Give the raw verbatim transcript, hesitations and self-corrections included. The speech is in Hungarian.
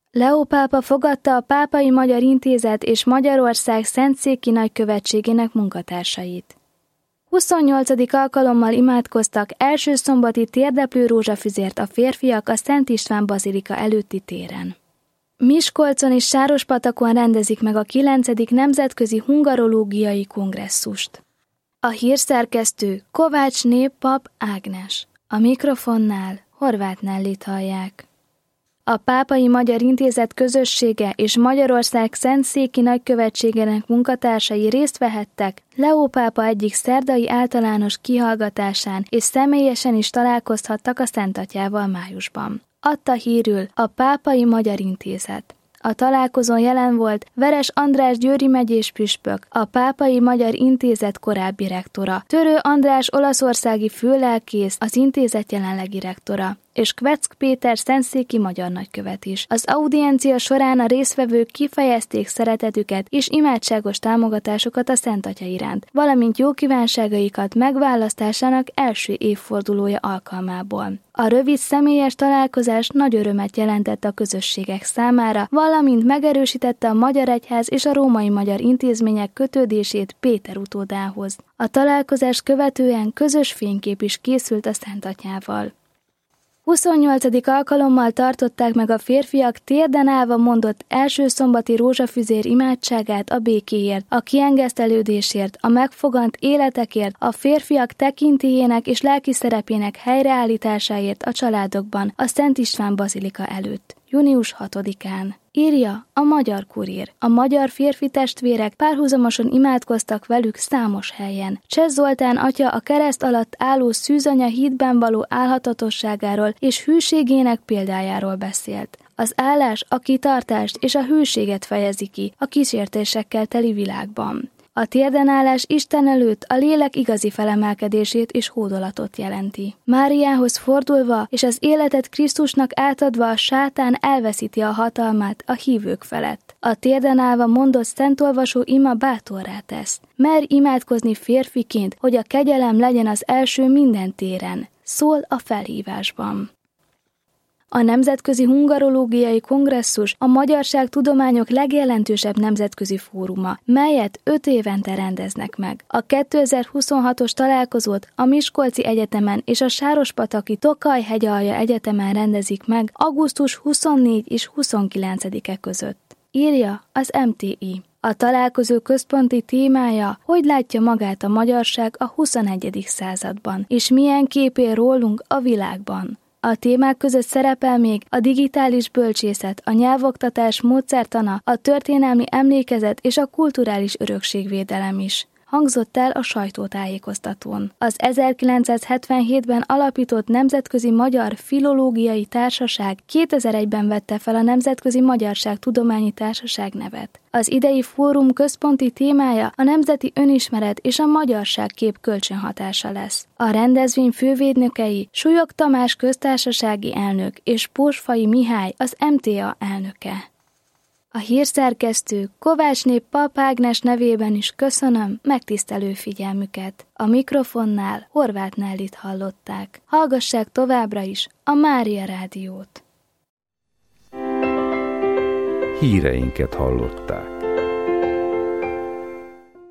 Leó pápa fogadta a Pápai Magyar Intézet és Magyarország Szentszéki Nagykövetségének munkatársait. huszonnyolcadik alkalommal imádkoztak első szombati térdeplő rózsafüzért a férfiak a Szent István bazilika előtti téren. Miskolcon és Sárospatakon rendezik meg a kilencedik Nemzetközi Hungarológiai Kongresszust. A hírszerkesztő Kovács Néppap Ágnes. A mikrofonnál Horváth Nellit hallják. A Pápai Magyar Intézet közössége és Magyarország Szentszéki Nagykövetségének munkatársai részt vehettek Leó pápa egyik szerdai általános kihallgatásán, és személyesen is találkozhattak a Szentatyával májusban. Adta hírül a Pápai Magyar Intézet. A találkozón jelen volt Veres András győri megyés püspök, a Pápai Magyar Intézet korábbi rektora, Törő András olaszországi főlelkész, az intézet jelenlegi rektora, és Kveck Péter szentszéki magyar nagykövet is. Az audiencia során a résztvevők kifejezték szeretetüket és imádságos támogatásukat a Szent Atya iránt, valamint jó kívánságaikat megválasztásának első évfordulója alkalmából. A rövid személyes találkozás nagy örömet jelentett a közösségek számára, valamint megerősítette a Magyar Egyház és a római magyar intézmények kötődését Péter utódához. A találkozás követően közös fénykép is készült a Szent Atyával. huszonnyolcadik alkalommal tartották meg a férfiak térden állva mondott első szombati rózsafüzér imádságát a békéért, a kiengesztelődésért, a megfogant életekért, a férfiak tekintélyének és lelki szerepének helyreállításáért a családokban, a Szent István bazilika előtt, június hatodikán. Írja a Magyar Kurír. A magyar férfi testvérek párhuzamosan imádkoztak velük számos helyen. Cseh Zoltán atya a kereszt alatt álló szűzanya hídben való állhatatosságáról és hűségének példájáról beszélt. Az állás a kitartást és a hűséget fejezi ki a kísértésekkel teli világban. A térdenállás Isten előtt a lélek igazi felemelkedését és hódolatot jelenti. Máriához fordulva és az életet Krisztusnak átadva a sátán elveszíti a hatalmát a hívők felett. A térden állva mondott szentolvasó ima bátorrá tesz. Merj imádkozni férfiként, hogy a kegyelem legyen az első minden téren. Szól a felhívásban. A Nemzetközi Hungarológiai Kongresszus a magyarság tudományok legjelentősebb nemzetközi fóruma, melyet öt évente rendeznek meg. A kétezer-huszonhatos találkozót a Miskolci Egyetemen és a Sárospataki Tokaj-hegyalja Egyetemen rendezik meg augusztus huszonnégyedike és huszonkilencedike között. Írja az em té i. A találkozó központi témája, hogy látja magát a magyarság a huszonegyedik században, és milyen kép él rólunk a világban. A témák között szerepel még a digitális bölcsészet, a nyelvoktatás módszertana, a történelmi emlékezet és a kulturális örökségvédelem is. Hangzott el a sajtótájékoztatón. Az ezerkilencszázhetvenhétben alapított Nemzetközi Magyar Filológiai Társaság kétezer-egyben vette fel a Nemzetközi Magyarság Tudományi Társaság nevet. Az idei fórum központi témája a nemzeti önismeret és a magyarság kép kölcsönhatása lesz. A rendezvény fővédnökei Súlyog Tamás köztársasági elnök és Pósfai Mihály az em té á elnöke. A hírszerkesztő Kovács Néppap Ágnes nevében is köszönöm megtisztelő figyelmüket. A mikrofonnál Horváth Nellit hallották. Hallgassák továbbra is a Mária Rádiót. Híreinket hallották.